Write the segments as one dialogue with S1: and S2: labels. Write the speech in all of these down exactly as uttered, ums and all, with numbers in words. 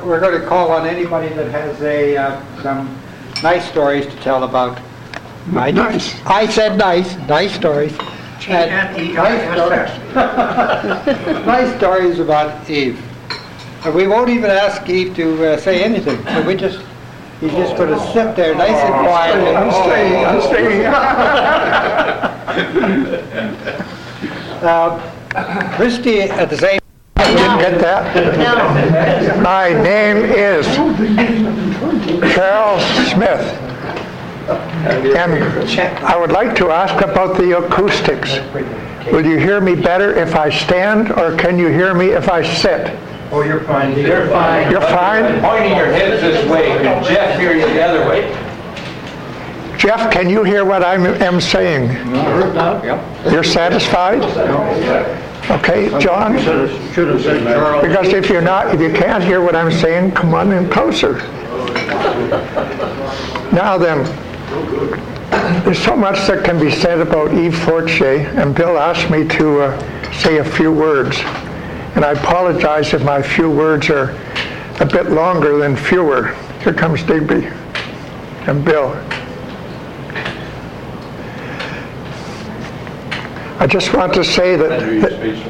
S1: we're going to call on anybody that has a uh, some nice stories to tell about. I,
S2: Nice.
S1: I said nice, nice stories. And nice, stories. Nice stories about Eve. And we won't even ask Eve to uh, say anything. So we just, he's just going to sit there nice and quiet.
S2: I'm staying, I'm staying.
S1: Uh, Christy at the same time.
S2: Didn't get that?
S3: No.
S2: My name is Charles Smith. And I would like to ask about the acoustics. Will you hear me better if I stand, or can you hear me if I sit?
S4: Oh, you're fine. You're fine.
S2: You're fine?
S4: Pointing your heads this way. Can Jeff hear you the other way?
S2: Jeff, can you hear what I am saying? You're satisfied? Okay, John?
S4: Should have said Charles.
S2: Because if you're not, if you can't hear what I'm saying, come on in closer. Now then, there's so much that can be said about Eve Fortier, and Bill asked me to uh, say a few words. And I apologize if my few words are a bit longer than fewer. Here comes Digby and Bill. I just want to say that, that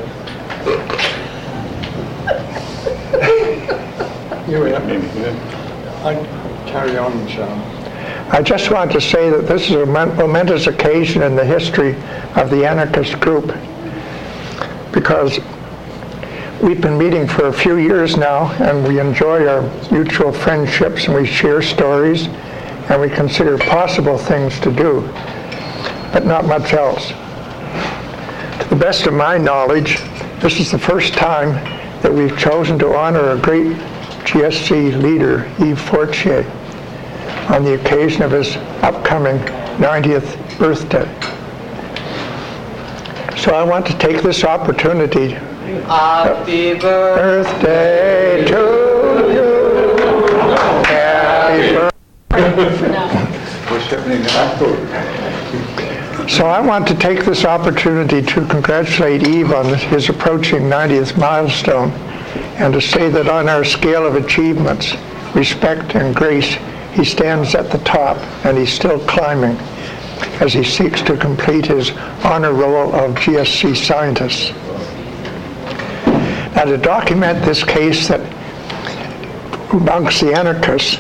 S1: Carry on, Sean.
S2: I just want to say that this is a momentous occasion in the history of the anarchist group, because we've been meeting for a few years now, and we enjoy our mutual friendships, and we share stories, and we consider possible things to do, but not much else. To the best of my knowledge, this is the first time that we've chosen to honor a great G S C leader, Eve Fortier, on the occasion of his upcoming ninetieth birthday. So I want to take this opportunity.
S3: Happy
S2: Birthday to you. Happy birthday. So I want to take this opportunity to congratulate Eve on his approaching ninetieth milestone, and to say that on our scale of achievements, respect and grace, he stands at the top, and he's still climbing as he seeks to complete his honor roll of G S C scientists. Now, to document this case that amongst the anarchists,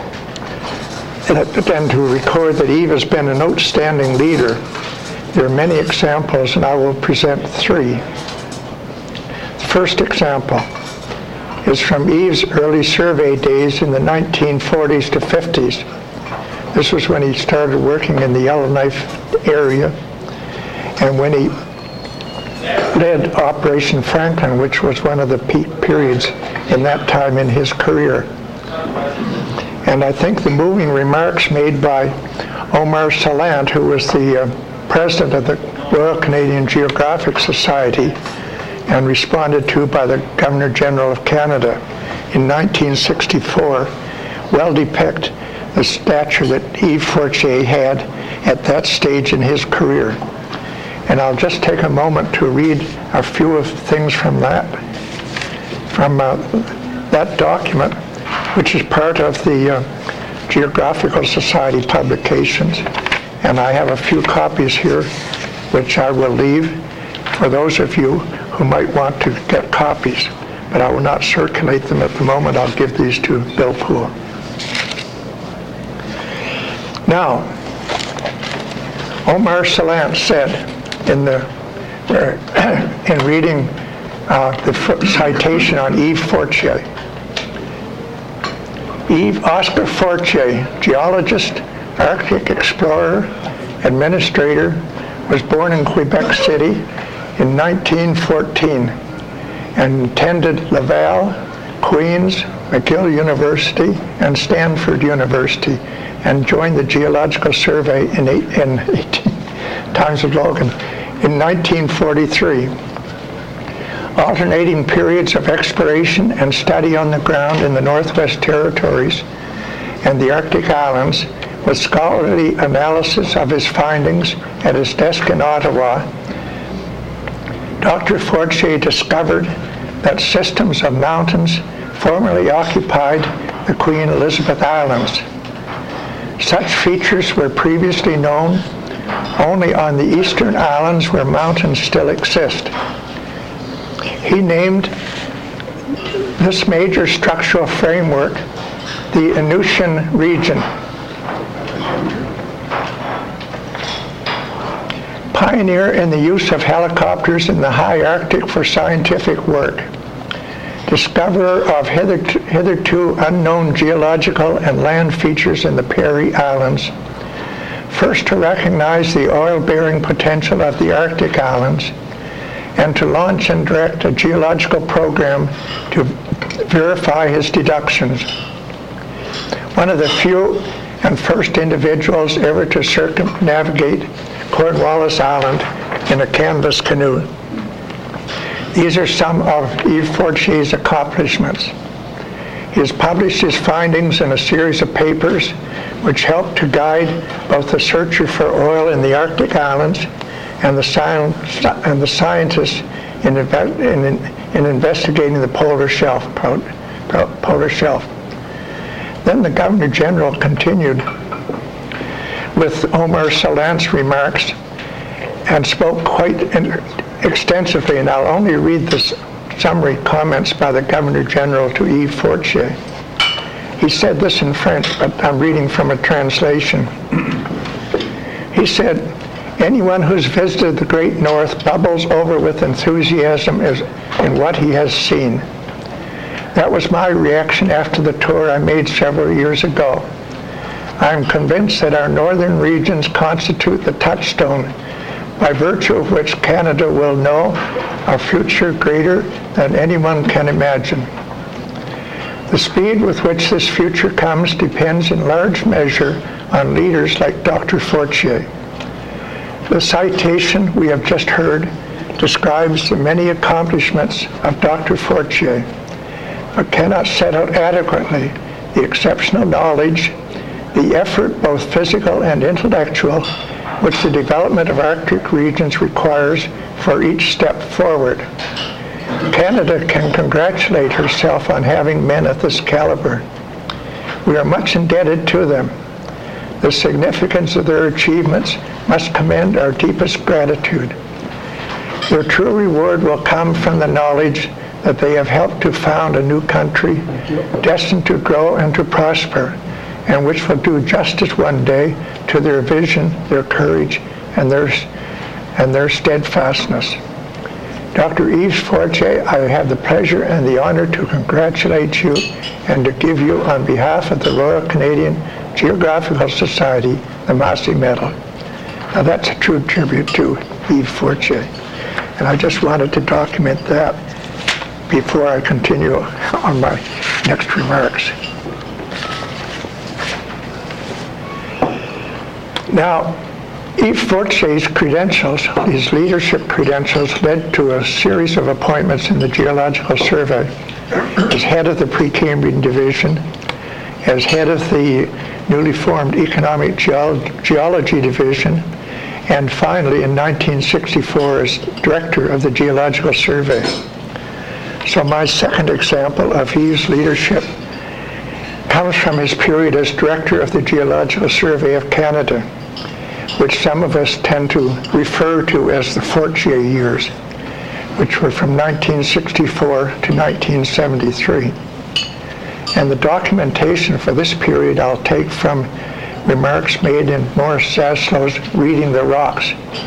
S2: and to record that Eve has been an outstanding leader, there are many examples, and I will present three. The first example is from Eve's early survey days in the nineteen forties to fifties. This was when he started working in the Yellowknife area, and when he led Operation Franklin, which was one of the peak periods in that time in his career. And I think the moving remarks made by Omar Salant, who was the uh, president of the Royal Canadian Geographic Society, and responded to by the Governor General of Canada in nineteen sixty-four, well depict the stature that Eve Fortier had at that stage in his career. And I'll just take a moment to read a few of things from that, from uh, that document, which is part of the uh, Geographical Society publications. And I have a few copies here, which I will leave for those of you who might want to get copies, but I will not circulate them at the moment. I'll give these to Bill Poole. Now, Omar Salant said in the uh, in reading uh, the citation on Eve Fortier, Eve Oscar Fortier, geologist, Arctic explorer, administrator, was born in Quebec City in nineteen fourteen and attended Laval, Queen's, McGill University, and Stanford University, and joined the Geological Survey in, eight, in eighteen Times of Logan in nineteen forty-three. Alternating periods of exploration and study on the ground in the Northwest Territories and the Arctic Islands, with scholarly analysis of his findings at his desk in Ottawa, Doctor Fortier discovered that systems of mountains formerly occupied the Queen Elizabeth Islands. Such features were previously known only on the eastern islands where mountains still exist. He named this major structural framework the Aleutian region. Pioneer in the use of helicopters in the high Arctic for scientific work. Discoverer of hitherto, hitherto unknown geological and land features in the Parry Islands. First to recognize the oil-bearing potential of the Arctic Islands and to launch and direct a geological program to verify his deductions. One of the few and first individuals ever to circumnavigate Cornwallis Island in a canvas canoe. These are some of Yves Fortier's accomplishments. He has published his findings in a series of papers which helped to guide both the searcher for oil in the Arctic Islands and the, sci- and the scientists in, in, in investigating the polar shelf, polar shelf. Then the Governor General continued with Omer Salant's remarks and spoke quite extensively, and I'll only read the summary comments by the Governor General to Yves Fortier. He said this in French, but I'm reading from a translation. He said, anyone who's visited the Great North bubbles over with enthusiasm in what he has seen. That was my reaction after the tour I made several years ago. I am convinced that our northern regions constitute the touchstone by virtue of which Canada will know a future greater than anyone can imagine. The speed with which this future comes depends in large measure on leaders like Doctor Fortier. The citation we have just heard describes the many accomplishments of Doctor Fortier, but cannot set out adequately the exceptional knowledge, the effort, both physical and intellectual, which the development of Arctic regions requires for each step forward. Canada can congratulate herself on having men of this caliber. We are much indebted to them. The significance of their achievements must commend our deepest gratitude. Their true reward will come from the knowledge that they have helped to found a new country destined to grow and to prosper, and which will do justice one day to their vision, their courage, and their, and their steadfastness. Doctor Yves Fortier, I have the pleasure and the honor to congratulate you and to give you, on behalf of the Royal Canadian Geographical Society, the Massey Medal. Now that's a true tribute to Yves Fortier. And I just wanted to document that before I continue on my next remarks. Now, Yves Fortier's credentials, his leadership credentials, led to a series of appointments in the Geological Survey as head of the Precambrian Division, as head of the newly formed Economic Geolo- Geology Division, and finally in nineteen sixty-four as director of the Geological Survey. So my second example of Yves' leadership comes from his period as director of the Geological Survey of Canada, which some of us tend to refer to as the Fortier years, which were from nineteen sixty-four to nineteen seventy-three. And the documentation for this period I'll take from remarks made in Morris Zaslow's Reading the Rocks.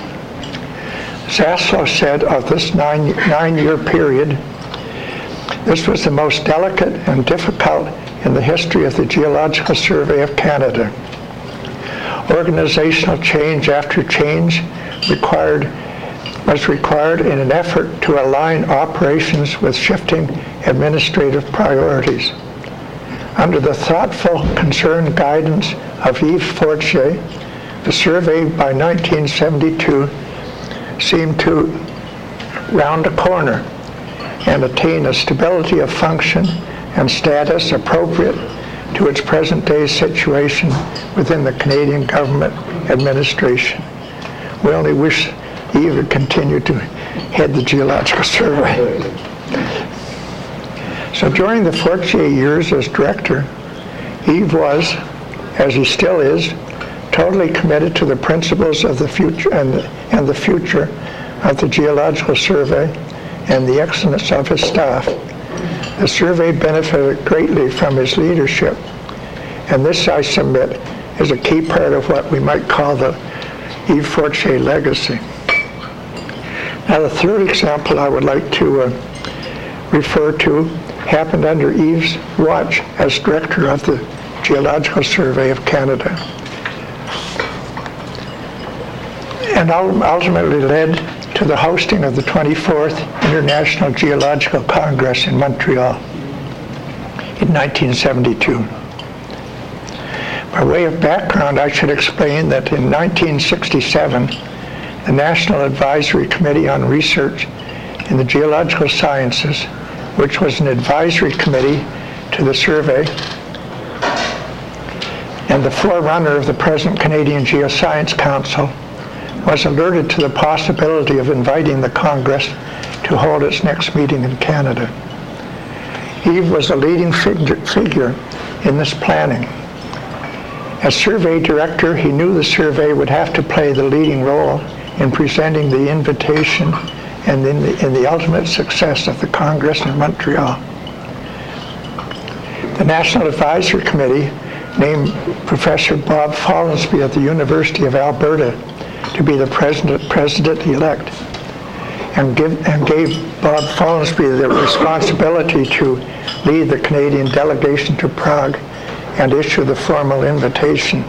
S2: Zaslow said of this nine, nine-year period, this was the most delicate and difficult in the history of the Geological Survey of Canada. Organizational change after change required, was required in an effort to align operations with shifting administrative priorities. Under the thoughtful, concerned guidance of Yves Fortier, the survey by nineteen seventy-two seemed to round a corner and attain a stability of function and status appropriate to its present-day situation within the Canadian government administration. We only wish Yves would continue to head the Geological Survey. So during the Fortier years as director, Yves was, as he still is, totally committed to the principles of the future and, and the future of the Geological Survey and the excellence of his staff. The survey benefited greatly from his leadership, and this, I submit, is a key part of what we might call the Yves Fortier legacy. Now, the third example I would like to uh, refer to happened under Yves' watch as director of the Geological Survey of Canada, and ultimately led to the hosting of the twenty-fourth International Geological Congress in Montreal in nineteen seventy-two. By way of background, I should explain that in nineteen sixty-seven, the National Advisory Committee on Research in the Geological Sciences, which was an advisory committee to the survey and the forerunner of the present Canadian Geoscience Council, was alerted to the possibility of inviting the Congress to hold its next meeting in Canada. Yves was a leading figure, figure in this planning. As survey director, he knew the survey would have to play the leading role in presenting the invitation and in the, in the ultimate success of the Congress in Montreal. The National Advisory Committee named Professor Bob Follansbee at the University of Alberta to be the president, president-elect, and, give, and gave Bob Follansbee the responsibility to lead the Canadian delegation to Prague and issue the formal invitation.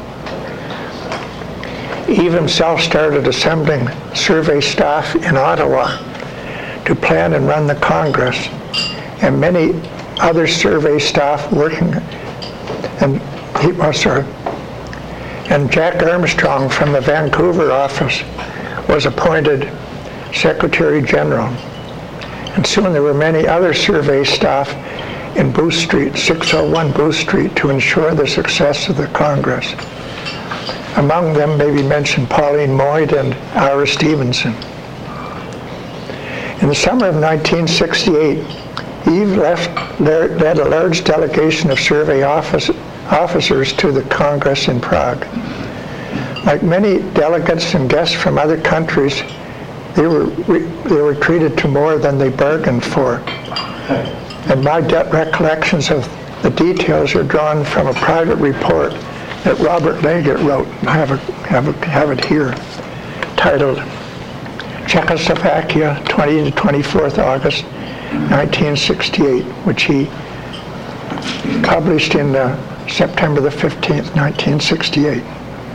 S2: Yves himself started assembling survey staff in Ottawa to plan and run the Congress, and many other survey staff working, and he was, sorry, and Jack Armstrong from the Vancouver office was appointed Secretary General. And soon there were many other survey staff in Booth Street, six oh one Booth Street, to ensure the success of the Congress. Among them may be mentioned Pauline Moyd and Ira Stevenson. In the summer of nineteen sixty-eight, Yves left, led a large delegation of survey office, officers to the Congress in Prague. Like many delegates and guests from other countries, they were, they were treated to more than they bargained for. And my de- recollections of the details are drawn from a private report that Robert Leggett wrote. I have, a, have, a, have it here, titled Czechoslovakia, twentieth to twenty-fourth August, nineteen sixty-eight, which he published in uh, September the fifteenth, nineteen sixty-eight.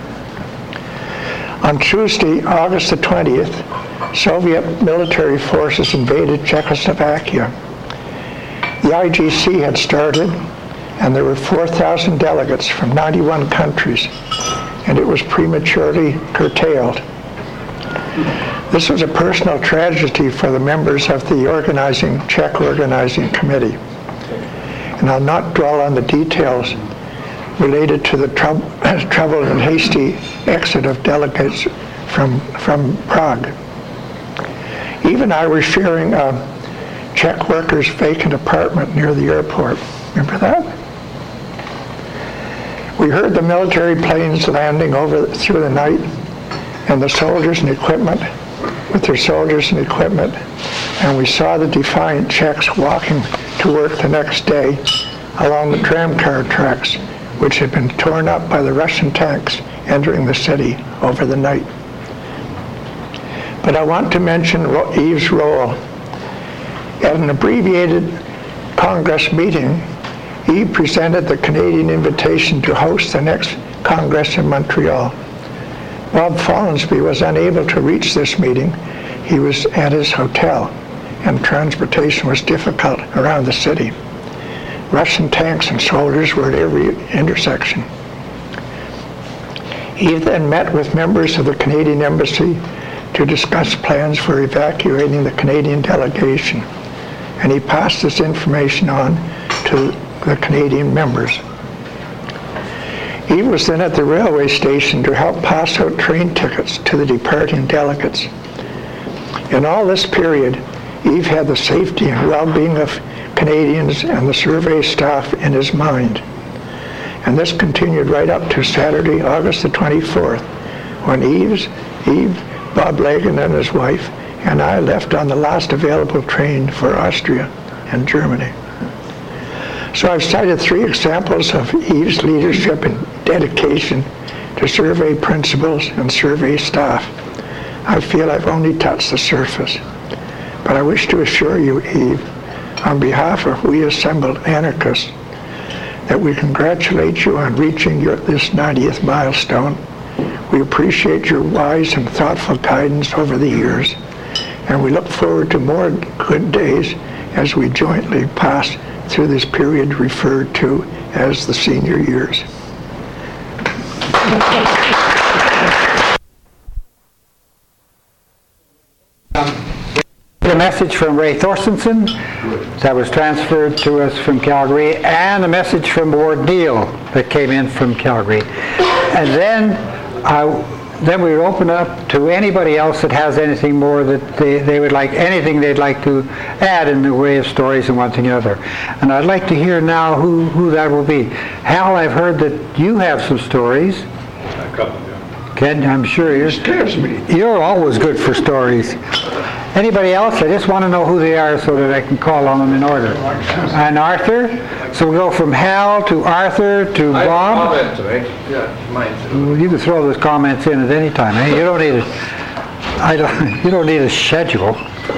S2: On Tuesday, August the twentieth, Soviet military forces invaded Czechoslovakia. The I G C had started, and there were four thousand delegates from ninety-one countries, and it was prematurely curtailed. This was a personal tragedy for the members of the organizing, Czech organizing committee. And I'll not dwell on the details related to the trou- troubled and hasty exit of delegates from, from Prague. Even I was sharing a Czech workers' vacant apartment near the airport. Remember that? We heard the military planes landing over through the night, and the soldiers and equipment, with their soldiers and equipment, and we saw the defiant Czechs walking to work the next day along the tramcar tracks, which had been torn up by the Russian tanks entering the city over the night. But I want to mention Yves' role. At an abbreviated Congress meeting, Yves presented the Canadian invitation to host the next Congress in Montreal. Bob Follansbee was unable to reach this meeting. He was at his hotel, and transportation was difficult around the city. Russian tanks and soldiers were at every intersection. He then met with members of the Canadian Embassy to discuss plans for evacuating the Canadian delegation, and he passed this information on to the Canadian members. He was then at the railway station to help pass out train tickets to the departing delegates. In all this period, Yves had the safety and well-being of Canadians and the survey staff in his mind. And this continued right up to Saturday, August the twenty-fourth, when Eves, Eve, Bob Lagan and his wife, and I left on the last available train for Austria and Germany. So I've cited three examples of Eve's leadership and dedication to survey principals and survey staff. I feel I've only touched the surface, but I wish to assure you, Eve, on behalf of We Assembled Anarchists, that we congratulate you on reaching your, this ninetieth milestone. We appreciate your wise and thoughtful guidance over the years, and we look forward to more good days as we jointly pass through this period referred to as the senior years.
S5: A message from Ray Thorstensen that was transferred to us from Calgary, and a message from Ward Neal that came in from Calgary. And then I, then we open up to anybody else that has anything more that they, they would like, anything they'd like to add in the way of stories and one thing or another. And I'd like to hear now who, who that will be. Hal, I've heard that you have some stories.
S4: A couple, yeah.
S5: Ken, I'm sure you're, you're always good for stories. Anybody else? I just want to know who they are so that I can call on them in order. And Arthur? So we'll go from Hal to Arthur to
S4: I
S5: Bob.
S4: have a comment to make. Yeah, mine too.
S5: Well, you can throw those comments in at any time. Eh? You don't need a, I don't, you don't need a schedule.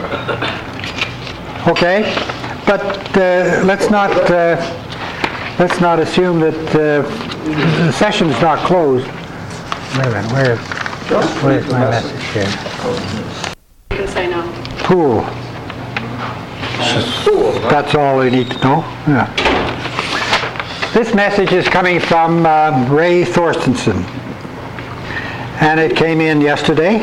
S5: Okay, but uh, let's not uh, let's not assume that uh, the session's not closed. Wait a minute, where where's my message here?
S6: You can say no.
S5: Pool. That's all they need to know. Yeah. This message is coming from uh, Ray Thorstensen, and it came in yesterday.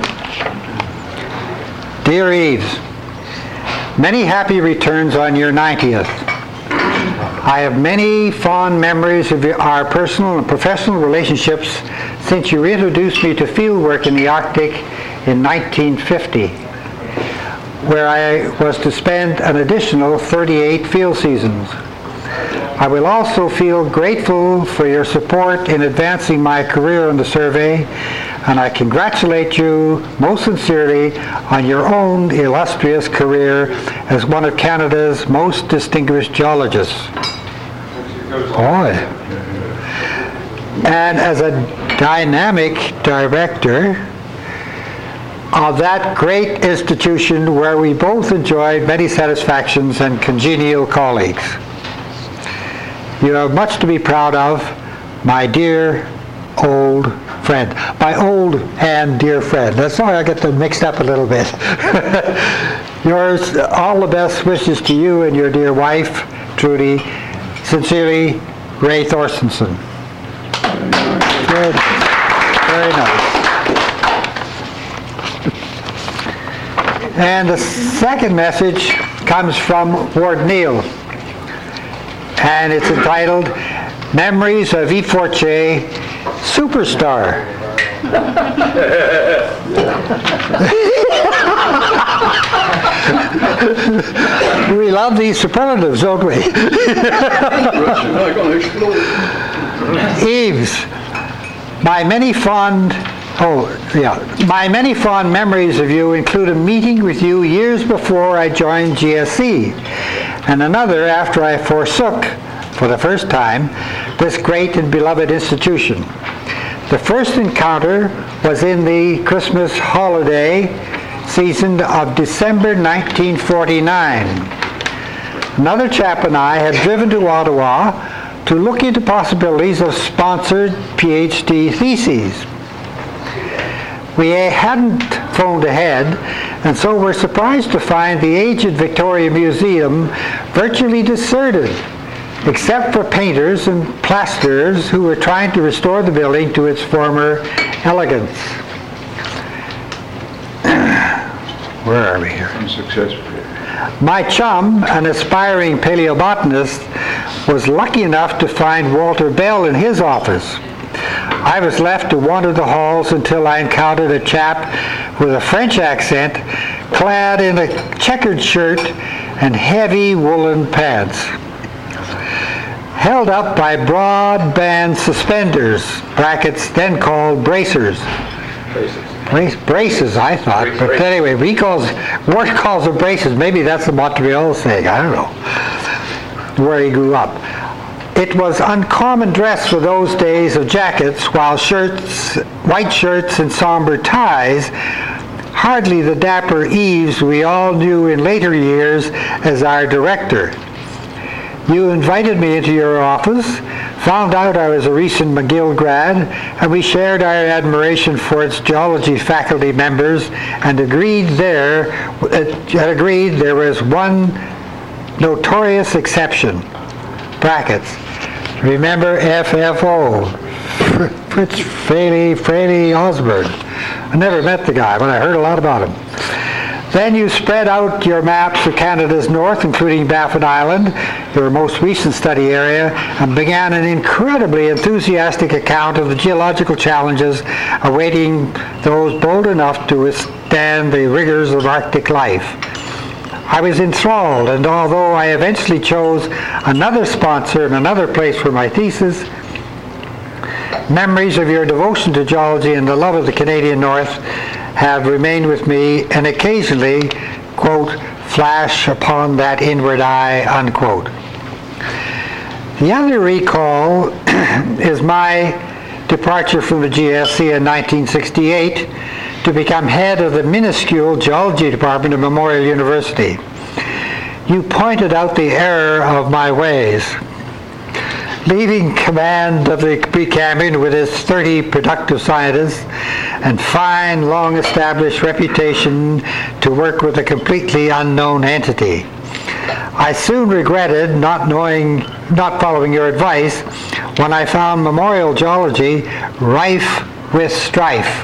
S5: Dear Eves, many happy returns on your ninetieth. I have many fond memories of our personal and professional relationships since you introduced me to fieldwork in the Arctic in nineteen fifty, where I was to spend an additional thirty-eight field seasons. I will also feel grateful for your support in advancing my career on the survey, and I congratulate you most sincerely on your own illustrious career as one of Canada's most distinguished geologists. Boy. And as a dynamic director of that great institution where we both enjoyed many satisfactions and congenial colleagues. You have much to be proud of, my dear old friend. My old and dear friend. That's why I get them mixed up a little bit. Yours, all the best wishes to you and your dear wife, Trudy. Sincerely, Ray Thorstensen. Good. Very nice. And the second message comes from Ward Neal, and it's entitled Memories of E. Fortier, Superstar. We love these superlatives, don't we? Eves, my many fond Oh, yeah. My many fond memories of you include a meeting with you years before I joined G S C, and another after I forsook, for the first time, this great and beloved institution. The first encounter was in the Christmas holiday season of December nineteen forty-nine. Another chap and I had driven to Ottawa to look into possibilities of sponsored PhD theses. We hadn't phoned ahead, and so were surprised to find the aged Victoria Museum virtually deserted, except for painters and plasterers who were trying to restore the building to its former elegance. Where are we here?
S4: Unsuccessful.
S5: My chum, an aspiring paleobotanist, was lucky enough to find Walter Bell in his office. I was left to wander the halls until I encountered a chap with a French accent, clad in a checkered shirt and heavy woolen pants, held up by broad band suspenders, brackets then called bracers. Brace, braces, I thought,
S4: Brace,
S5: but
S4: brace.
S5: anyway, we calls, Ward calls them braces. Maybe that's the Montreal saying, I don't know, where he grew up. It was uncommon dress for those days of jackets, while shirts, white shirts and somber ties, hardly the dapper Eves we all knew in later years as our director. You invited me into your office, found out I was a recent McGill grad, and we shared our admiration for its geology faculty members and agreed there, uh, agreed there was one notorious exception, brackets. Remember F F O, Fritz Fraley, Fraley Osborne. I never met the guy, but I heard a lot about him. Then you spread out your maps of Canada's north, including Baffin Island, your most recent study area, and began an incredibly enthusiastic account of the geological challenges awaiting those bold enough to withstand the rigors of Arctic life. I was enthralled, and although I eventually chose another sponsor and another place for my thesis, memories of your devotion to geology and the love of the Canadian North have remained with me and occasionally, quote, flash upon that inward eye, unquote. The other recall is my departure from the G S C in nineteen sixty-eight to become head of the minuscule geology department of Memorial University. You pointed out the error of my ways. Leaving command of the Precambrian with its thirty productive scientists and fine, long-established reputation to work with a completely unknown entity. I soon regretted not knowing, not following your advice when I found memorial geology rife with strife.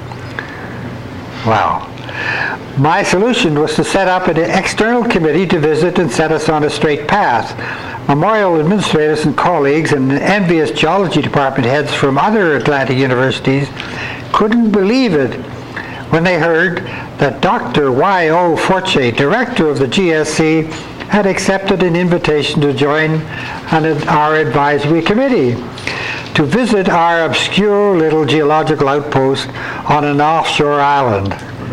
S5: Wow. My solution was to set up an external committee to visit and set us on a straight path. Memorial administrators and colleagues and envious geology department heads from other Atlantic universities couldn't believe it when they heard that Doctor Y O Forche, director of the G S C, had accepted an invitation to join an, our advisory committee to visit our obscure little geological outpost on an offshore island.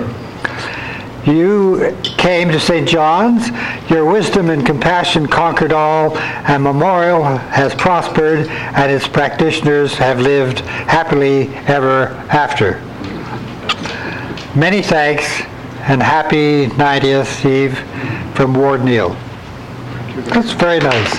S5: You came to Saint John's, your wisdom and compassion conquered all, and Memorial has prospered, and its practitioners have lived happily ever after. Many thanks, and happy ninetieth Eve from Ward Neal. That's very nice.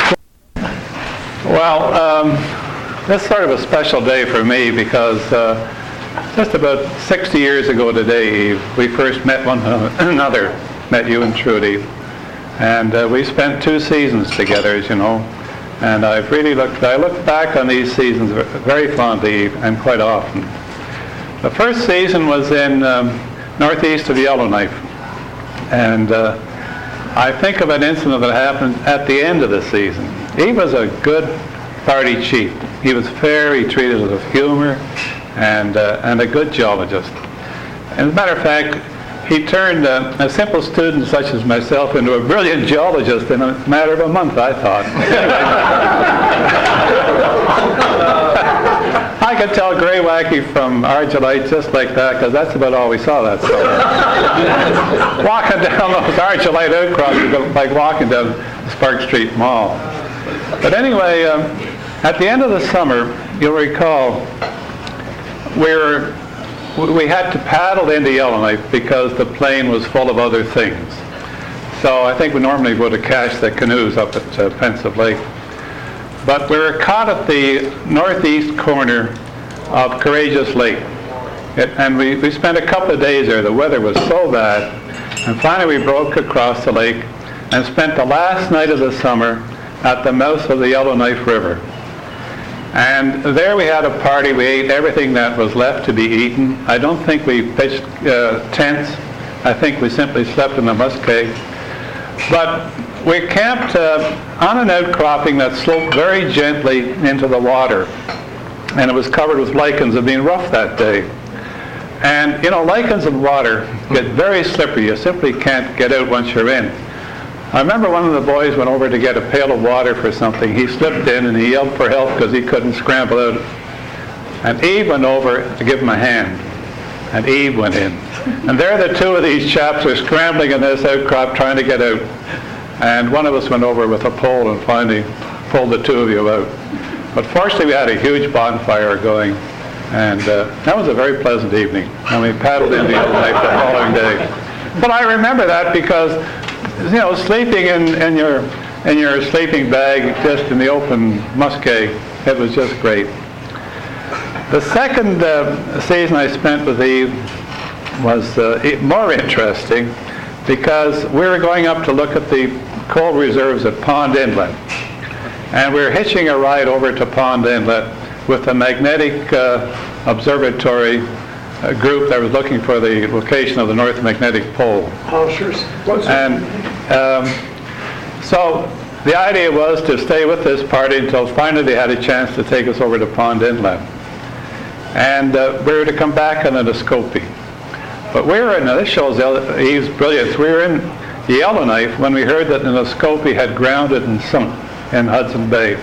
S6: Well, um, that's sort of a special day for me because uh, just about sixty years ago today, Eve, we first met one another, met you and Trudy, and uh, we spent two seasons together, as you know, and I've really looked, I look back on these seasons very fondly and quite often. The first season was in um, northeast of Yellowknife, and uh, I think of an incident that happened at the end of the season. He was a good party chief. He was fair, he treated us with humor, and uh, and a good geologist. As a matter of fact, he turned uh, a simple student such as myself into a brilliant geologist in a matter of a month, I thought. I could tell Greywacky from Argillite just like that, because that's about all we saw that summer. Walking down those Argillite outcrops was like walking down Spark Street Mall. But anyway, um, at the end of the summer, you'll recall, we were, we had to paddle into Yellowknife because the plane was full of other things. So I think we normally would have cached the canoes up at uh, Pensive Lake. But we were caught at the northeast corner of Courageous Lake. It, and we, we spent a couple of days there. The weather was so bad. And finally we broke across the lake and spent the last night of the summer at the mouth of the Yellowknife River. And there we had a party. We ate everything that was left to be eaten. I don't think we pitched uh, tents. I think we simply slept in the muskeg. But we camped uh, on an outcropping that sloped very gently into the water. And it was covered with lichens. It had been rough that day. And, you know, lichens and water get very slippery. You simply can't get out once you're in. I remember one of the boys went over to get a pail of water for something. He slipped in and he yelled for help because he couldn't scramble out. And Eve went over to give him a hand. And Eve went in. And there the two of these chaps were scrambling in this outcrop trying to get out. And one of us went over with a pole and finally pulled the two of you out. But fortunately we had a huge bonfire going. And uh, that was a very pleasant evening. And we paddled into Yellowknife the following day. But I remember that because, you know, sleeping in, in your in your sleeping bag just in the open muskeg, it was just great. The second uh, season I spent with Eve was uh, more interesting because we were going up to look at the coal reserves at Pond Inlet. And we were hitching a ride over to Pond Inlet with the magnetic uh, observatory uh, group that was looking for the location of the North Magnetic Pole.
S2: Oh, sure.
S6: And um, so the idea was to stay with this party until finally they had a chance to take us over to Pond Inlet. And uh, we were to come back on the Nescopy. But we were in, now this shows Eve's brilliance, we were in Yellowknife when we heard that the Nescopy had grounded and sunk in Hudson Bay.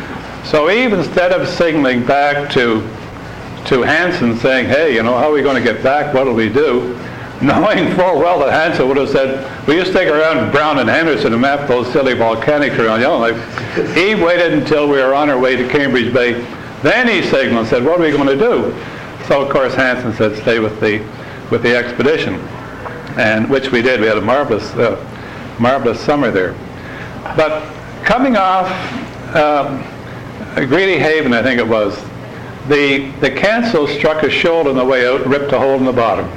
S6: So Eve, instead of signaling back to to Hansen saying, hey, you know, how are we going to get back? What will we do? Knowing full well that Hansen would have said, will you stick around Brown and Henderson and map those silly volcanics around Yellowknife? Eve waited until we were on our way to Cambridge Bay. Then he signaled and said, what are we going to do? So, of course, Hansen said, stay with the with the expedition, and which we did. We had a marvelous, uh, marvelous summer there. But coming off um, Greedy Haven, I think it was, the the cancel struck a shoal on the way out, ripped a hole in the bottom.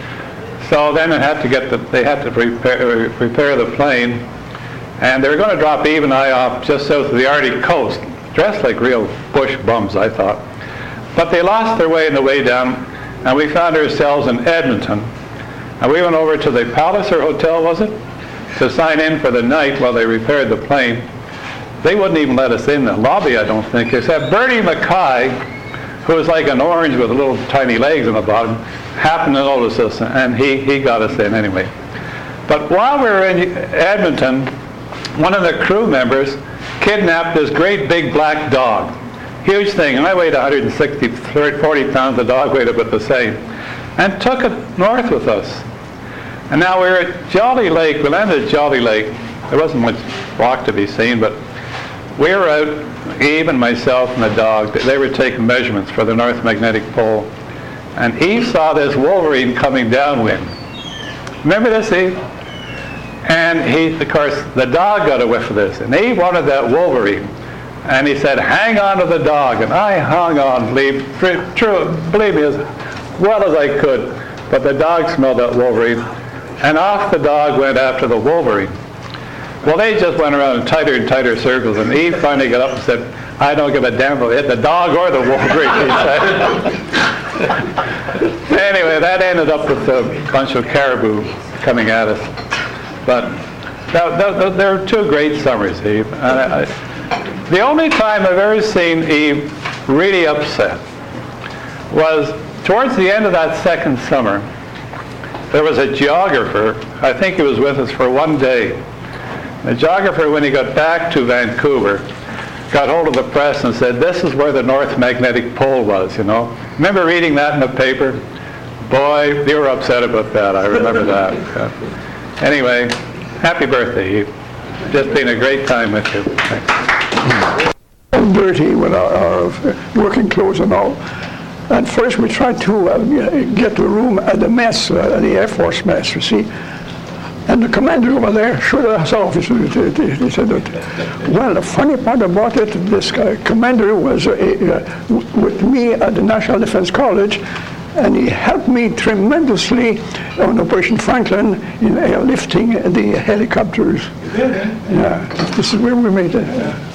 S6: So then it had to get the, they had to prepare, prepare the plane, and they were going to drop Eve and I off just south of the Arctic coast, dressed like real bush bums, I thought. But they lost their way on the way down, and we found ourselves in Edmonton. And we went over to the Palliser Hotel, was it, to sign in for the night while they repaired the plane. They wouldn't even let us in the lobby, I don't think, except Bertie Mackay, who was like an orange with little tiny legs on the bottom, happened to notice us, and he, he got us in anyway. But while we were in Edmonton, one of the crew members kidnapped this great big black dog. Huge thing, and I weighed one hundred sixty, forty pounds, the dog weighed about the same, and took it north with us. And now we were at Jolly Lake, we landed at Jolly Lake. There wasn't much rock to be seen, but we were out, Eve and myself and the dog, they were taking measurements for the North Magnetic Pole. And Eve saw this wolverine coming downwind. Remember this, Eve? And he, of course, the dog got a whiff of this, and Eve wanted that wolverine. And he said, hang on to the dog. And I hung on, believe, true, believe me, as well as I could. But the dog smelled that wolverine. And off the dog went after the wolverine. Well, they just went around in tighter and tighter circles. And Eve finally got up and said, I don't give a damn if it hit the dog or the wolverine, he said. Anyway, that ended up with a bunch of caribou coming at us. But that, that, there were two great summers, Eve. And I, I, the only time I've ever seen Eve really upset was towards the end of that second summer. There was a geographer, I think he was with us for one day. The geographer, when he got back to Vancouver, got hold of the press and said, this is where the North Magnetic Pole was, you know. Remember reading that in the paper? Boy, you were upset about that. I remember that. Yeah. Anyway, happy birthday, Eve. Just been a great time with you. Thanks.
S2: Dirty with our, our working clothes and all. At first we tried to uh, get a room at the mess, uh, the Air Force mess, you see. And the commander over there showed us off. He said that, well, the funny part about it, this uh, commander was uh, uh, with me at the National Defense College, and he helped me tremendously on Operation Franklin in airlifting the helicopters. Yeah, this is where we made it. Uh,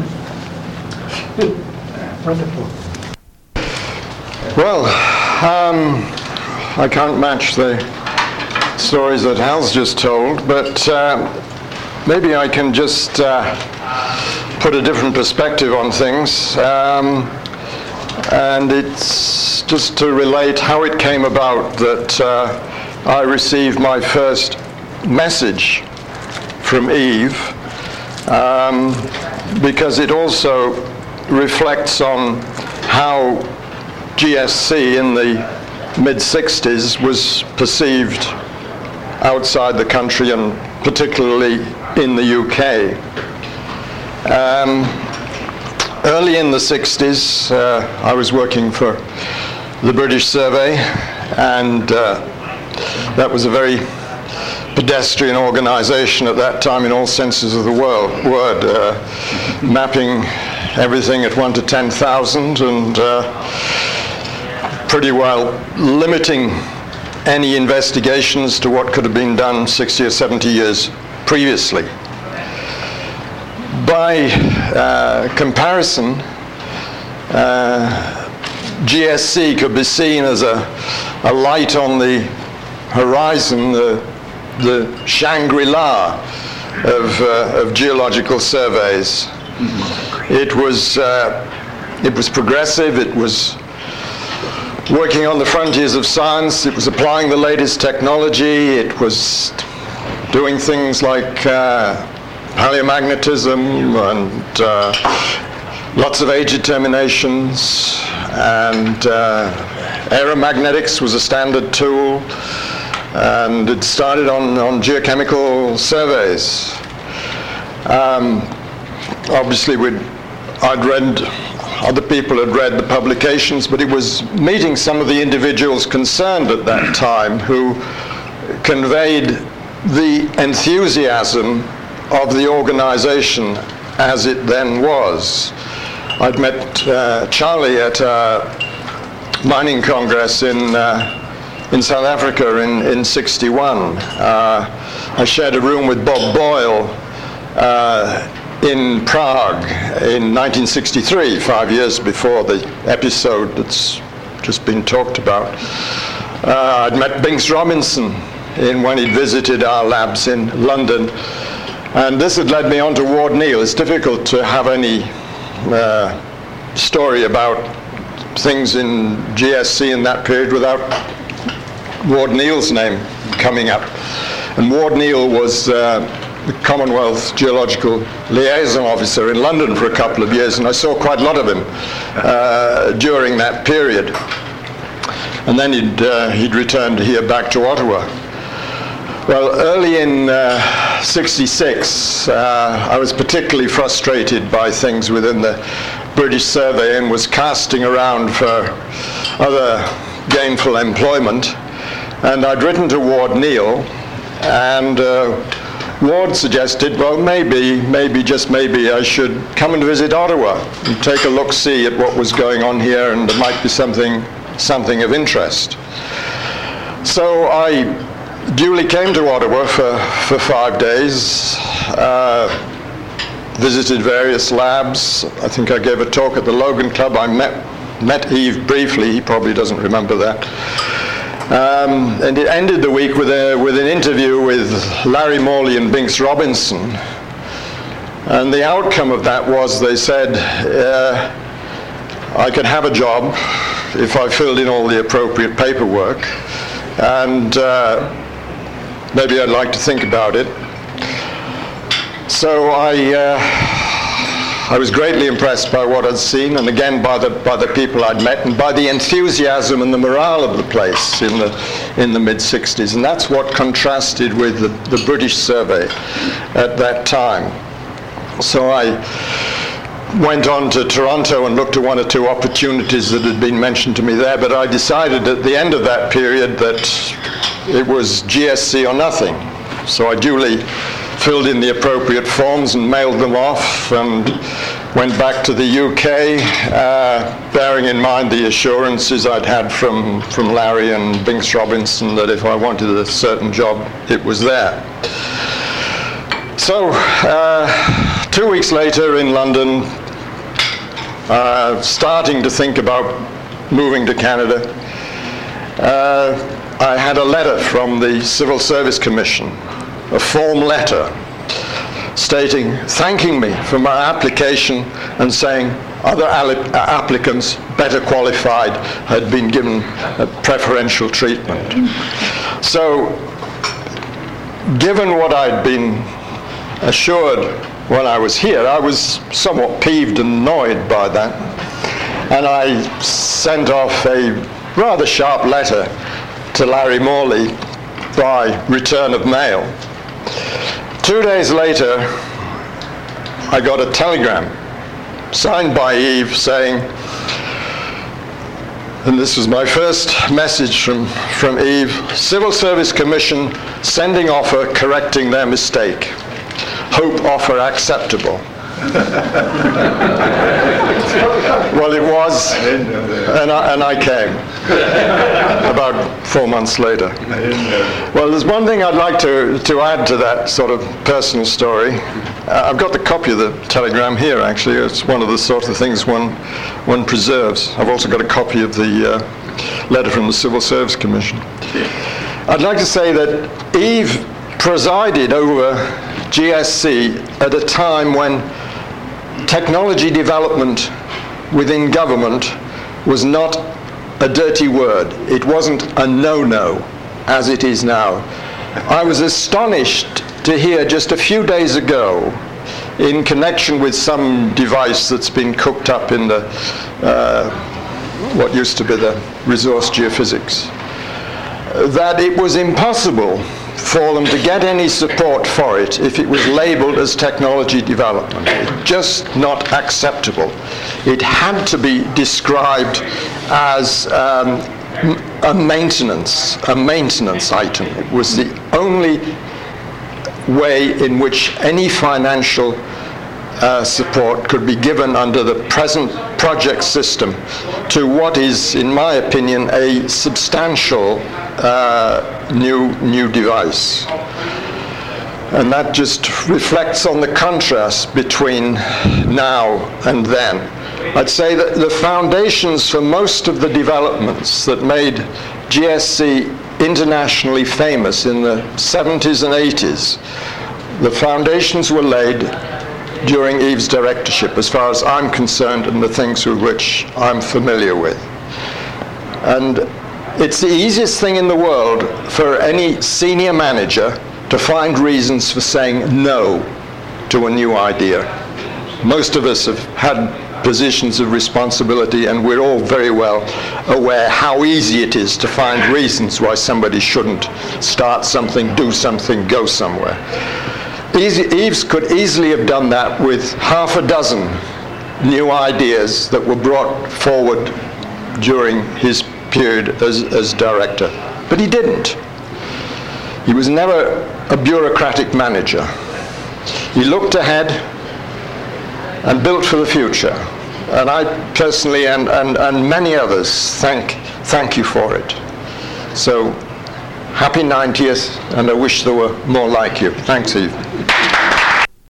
S5: Wonderful.
S7: Well, um, I can't match the stories that Hal's just told, but uh, maybe I can just uh, put a different perspective on things. Um, and it's just to relate how it came about that uh, I received my first message from Eve, um, because it also reflects on how G S C in the mid sixties was perceived outside the country and particularly in the U K. Um, early in the sixties, uh, I was working for the British Survey, and uh, that was a very pedestrian organization at that time in all senses of the world, word, uh, mapping everything at one to ten thousand and uh, pretty well limiting any investigations to what could have been done sixty or seventy years previously. By uh, comparison, uh, G S C could be seen as a, a light on the horizon, the, the Shangri-La of, uh, of geological surveys. It was, uh, it was progressive, it was working on the frontiers of science, it was applying the latest technology, it was doing things like uh, paleomagnetism and uh, lots of age determinations, and uh, aeromagnetics was a standard tool, and it started on, on geochemical surveys. Um, obviously, we'd, I'd read, other people had read the publications, but it was meeting some of the individuals concerned at that time who conveyed the enthusiasm of the organization as it then was. I'd met uh, Charlie at a mining congress in uh, in South Africa in, in sixty-one. Uh, I shared a room with Bob Boyle uh, in Prague in nineteen sixty-three, five years before the episode that's just been talked about. Uh, I'd met Binks Robinson in when he'd visited our labs in London. And this had led me on to Ward Neal. It's difficult to have any uh, story about things in G S C in that period without Ward Neal's name coming up. And Ward Neal was uh, the Commonwealth Geological Liaison Officer in London for a couple of years, and I saw quite a lot of him uh, during that period. And then he'd, uh, he'd returned here back to Ottawa. Well, early in uh, sixty-six, uh, I was particularly frustrated by things within the British Survey and was casting around for other gainful employment. And I'd written to Ward Neal, and uh, Ward suggested, well, maybe, maybe, just maybe, I should come and visit Ottawa and take a look-see at what was going on here, and there might be something, something of interest. So I duly came to Ottawa for, for five days, uh, visited various labs. I think I gave a talk at the Logan Club. I met, met Eve briefly. He probably doesn't remember that. Um, and it ended the week with, a, with an interview with Larry Morley and Binks Robinson. And the outcome of that was they said, uh, I could have a job if I filled in all the appropriate paperwork. And uh, maybe I'd like to think about it. So I, uh, I was greatly impressed by what I'd seen, and again by the by the people I'd met, and by the enthusiasm and the morale of the place in the in the mid sixties, and that's what contrasted with the, the British Survey at that time. So I went on to Toronto and looked at one or two opportunities that had been mentioned to me there, but I decided at the end of that period that it was G S C or nothing. So I duly filled in the appropriate forms and mailed them off and went back to the U K, uh, bearing in mind the assurances I'd had from, from Larry and Binks Robinson that if I wanted a certain job, it was there. So uh, two weeks later in London, uh, starting to think about moving to Canada, uh, I had a letter from the Civil Service Commission, a form letter stating, thanking me for my application and saying other applicants better qualified had been given a preferential treatment. So given what I'd been assured when I was here, I was somewhat peeved and annoyed by that. And I sent off a rather sharp letter to Larry Morley by return of mail. Two days later, I got a telegram signed by Eve saying, and this was my first message from, from Eve, Civil Service Commission sending offer correcting their mistake. Hope offer acceptable. Well, it was, and I, and I came about four months later. Well, there's one thing I'd like to, to add to that sort of personal story. Uh, I've got the copy of the telegram here, actually. It's one of the sort of things one, one preserves. I've also got a copy of the uh, letter from the Civil Service Commission. I'd like to say that Eve presided over G S C at a time when technology development within government was not a dirty word. It wasn't a no-no, as it is now. I was astonished to hear just a few days ago, in connection with some device that's been cooked up in the, uh, what used to be the resource geophysics, that it was impossible for them to get any support for it if it was labeled as technology development. It's just not acceptable. It had to be described as um, a maintenance, a maintenance item. It was the only way in which any financial uh, support could be given under the present project system to what is, in my opinion, a substantial uh, new, new device. And that just reflects on the contrast between now and then. I'd say that the foundations for most of the developments that made G S C internationally famous in the seventies and eighties, the foundations were laid during Eve's directorship, as far as I'm concerned, and the things with which I'm familiar with. And it's the easiest thing in the world for any senior manager to find reasons for saying no to a new idea. Most of us have had positions of responsibility, and we're all very well aware how easy it is to find reasons why somebody shouldn't start something, do something, go somewhere. Easy, Eves could easily have done that with half a dozen new ideas that were brought forward during his period as, as director. But he didn't. He was never a bureaucratic manager. He looked ahead and built for the future. And I personally, and, and, and many others, thank, thank you for it. So, happy ninetieth, and I wish there were more like you. Thanks, Eve.